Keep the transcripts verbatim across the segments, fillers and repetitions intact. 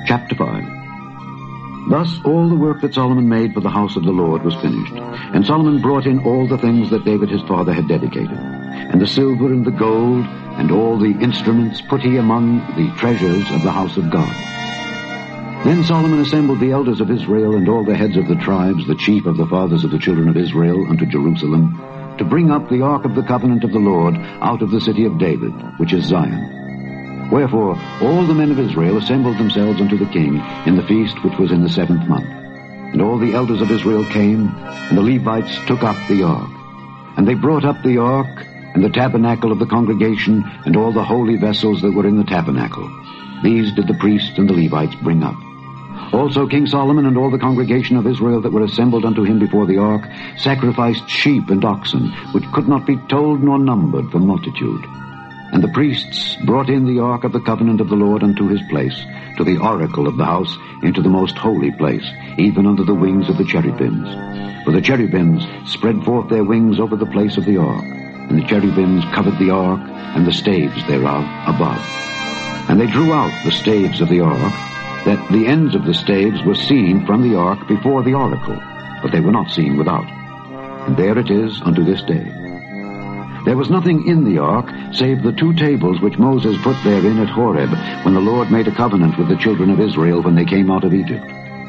Chapter five. Thus all the work that Solomon made for the house of the Lord was finished. And Solomon brought in all the things that David his father had dedicated. And the silver and the gold and all the instruments put he among the treasures of the house of God. Then Solomon assembled the elders of Israel and all the heads of the tribes, the chief of the fathers of the children of Israel, unto Jerusalem, to bring up the ark of the covenant of the Lord out of the city of David, which is Zion. Wherefore all the men of Israel assembled themselves unto the king in the feast which was in the seventh month. And all the elders of Israel came, and the Levites took up the ark. And they brought up the ark, and the tabernacle of the congregation, and all the holy vessels that were in the tabernacle. These did the priests and the Levites bring up. Also King Solomon and all the congregation of Israel that were assembled unto him before the ark sacrificed sheep and oxen, which could not be told nor numbered for multitude. And the priests brought in the ark of the covenant of the Lord unto his place, to the oracle of the house, into the most holy place, even under the wings of the cherubims. For the cherubims spread forth their wings over the place of the ark, and the cherubims covered the ark, and the staves thereof above. And they drew out the staves of the ark, that the ends of the staves were seen from the ark before the oracle, but they were not seen without. And there it is unto this day. There was nothing in the ark, save the two tables which Moses put therein at Horeb, when the Lord made a covenant with the children of Israel when they came out of Egypt.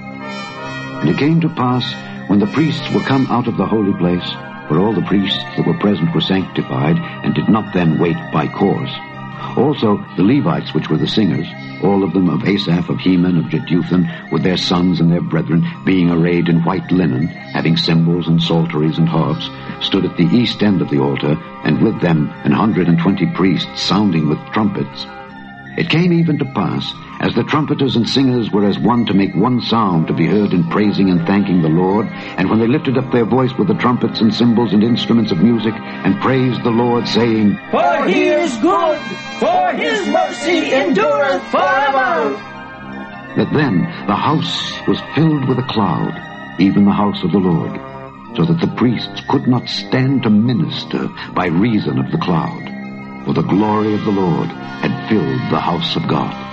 And it came to pass, when the priests were come out of the holy place, for all the priests that were present were sanctified, and did not then wait by course. Also the Levites, which were the singers, all of them of Asaph, of Heman, of Jeduthun, with their sons and their brethren, being arrayed in white linen, having cymbals and psalteries and harps, stood at the east end of the altar, and with them an hundred and twenty priests sounding with trumpets. It came even to pass, as the trumpeters and singers were as one to make one sound to be heard in praising and thanking the Lord, and when they lifted up their voice with the trumpets and cymbals and instruments of music, and praised the Lord, saying, For he is good, for his mercy endureth forever. That then the house was filled with a cloud, even the house of the Lord, so that the priests could not stand to minister by reason of the cloud, for the glory of the Lord had filled the house of God.